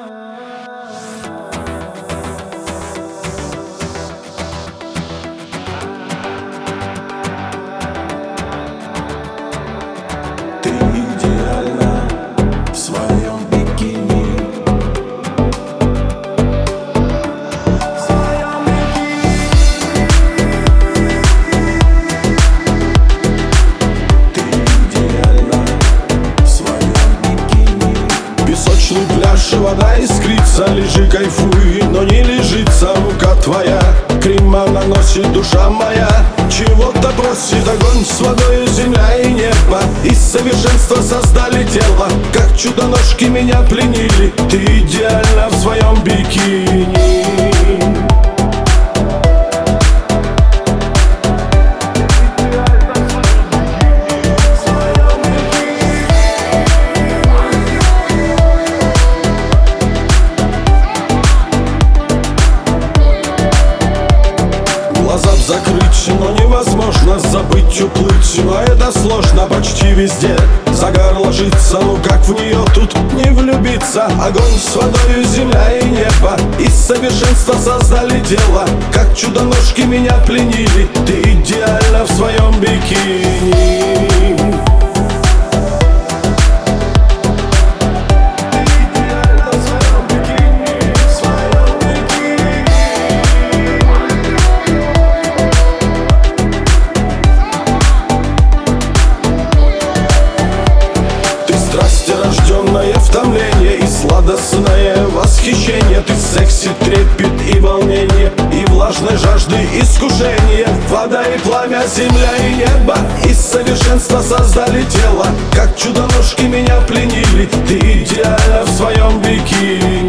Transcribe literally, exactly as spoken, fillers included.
Ты идеальна в своем бикини. В своем бикини. Ты идеальна в своем бикини. Песочный пляж и вода искрится. Лежи, кайфуй, но не лежится рука твоя. Крема наносит душа моя. Чего-то просит огонь с водой, земля и небо. Из совершенства создали тело, как чудо-ножки меня пленили. Ты идеальна в своем бикини. Глаза закрыть, но невозможно забыть, уплыть. Но это сложно почти везде. Загар ложится, ну как в нее тут не влюбиться? Огонь с водой, земля и небо. Из совершенства создали тело, как чудо-ножки меня пленили. Ты идеальна в своем бикини. Рожденное в томление и сладостное восхищение. Ты секси, трепет и волнение, и влажной жажды искушения. Вода и пламя, земля и небо из совершенства создали тело, как чудо-ножки меня пленили. Ты идеальна в своем бикини.